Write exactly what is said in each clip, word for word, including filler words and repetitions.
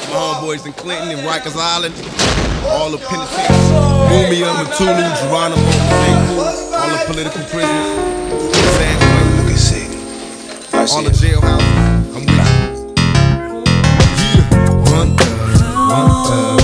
My homeboys in Clinton and Rikers Island, all the penitentiaries, Mumia, Matulu, Geronimo, all the political prisoners, San Quentin, I can see. I see all the it. jailhouses. I'm with you. Yeah. One thug, one thug.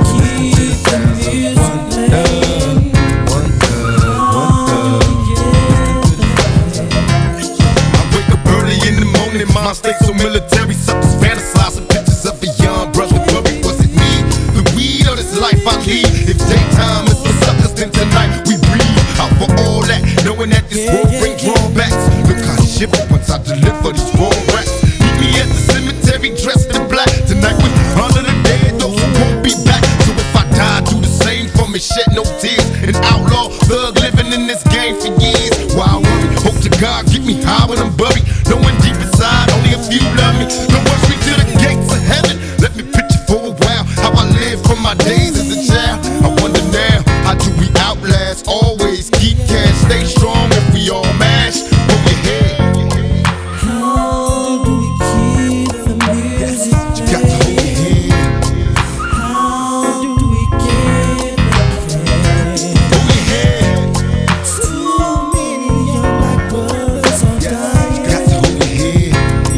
My state so military, suckers fantasizing pictures of a young brother. Worry, was it me? The weed or this life I lead? If daytime is for suckers, then tonight we breathe out for all that, knowing that this world bring drawbacks. Look how I shiver once I deliver these raw raps. Meet me at the cemetery dressed in black. Tonight we honor the dead, those who won't be back. So if I die, do the same for me, shed no tears. An outlaw thug living in this game for years. Why worry? Hope to God get me high when I'm buried, knowing deep inside only a few love me. Don't rush me to the gates of heaven. Let me picture for a while how I lived from my days as a child. I wonder now, how do we outlast? Always keep cash, stay strong if we all mash. Hold your head. How do we keep the music? You got to hold your head. How do we get the cash? Hold your head. Too many young black brothers are dying. You got to hold your head.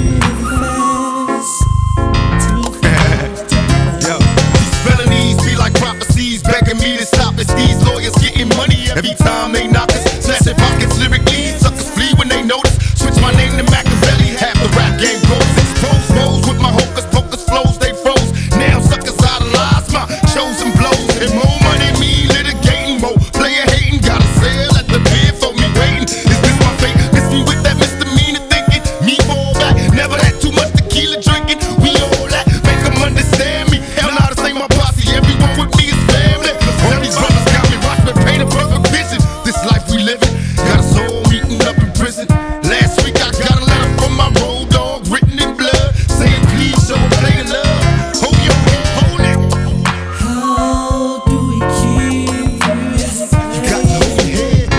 Yo, these felonies be like prophecies, begging me to stop this. These lawyers getting money every time they knock us. Slashing pockets lyrically, suckers flee when they notice. Switch my name to Machiavelli, half the rap game goes. Expose foes with my hocus pocus flows, they froze. Now suckers idolize my shows and blows. And more money me litigating, more player hating. Got a sale at the bid for me waiting. Is this my fate? Miss me with that misdemeanor thinking. Me fall back, never that too much tequila drinking. We all that, make them understand me. Hell nah, this ain't my posse, everyone with me is family. All these brothers got me watch me paint a perfect vision. This life we living, got us all meeting up in prison. Last week I got a letter from my road dog, written in blood, saying please show a play of love. Hold your head, hold it. How do we keep the music? You got to hold your head.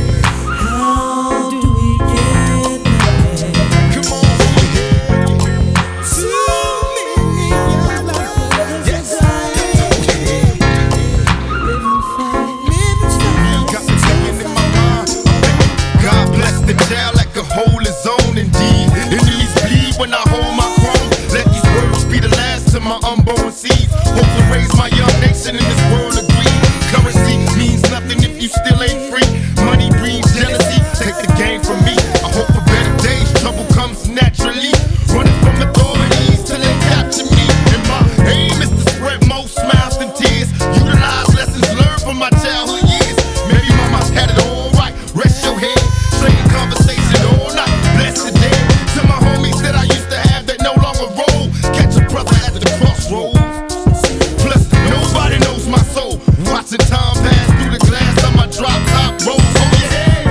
How do we get the cash? Come on, hold your head. Too many young black brothers Yes. are dying. Hold your head. Living fast, living fast. Got me thinking in my mind, I'm thinking, God bless the child like a hole is on indeed. Enemies bleed when I hold my crown. Let these words be the last to my unborn seeds. Hope to raise my young nation in this world of greed. Currency means nothing if you still ain't free. Money breeds jealousy, take the game from me. I hope for better days, trouble comes naturally. Running from authorities till they capture me. And my aim is to spread more smiles than tears. Utilize lessons learned from my childhood years. Maybe mama had it all right, rest your head. Straight conversation all night, bless the dead. To my homies that I used to have that no longer roll. Catch a brother at the crossroads. Plus, nobody knows my soul. Watching time pass through the glass on my drop top rolls. Hold your head.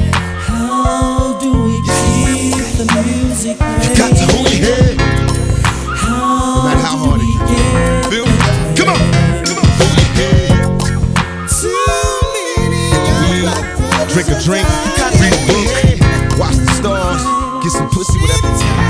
How do we keep the music? You got to hold your head. How matter how hard do we it get Feel me? Come on. Come on. Hold your head. too many young black brothers Drink a are drink. dying. Read a book. Watch the stars. Get some pussy, whatever.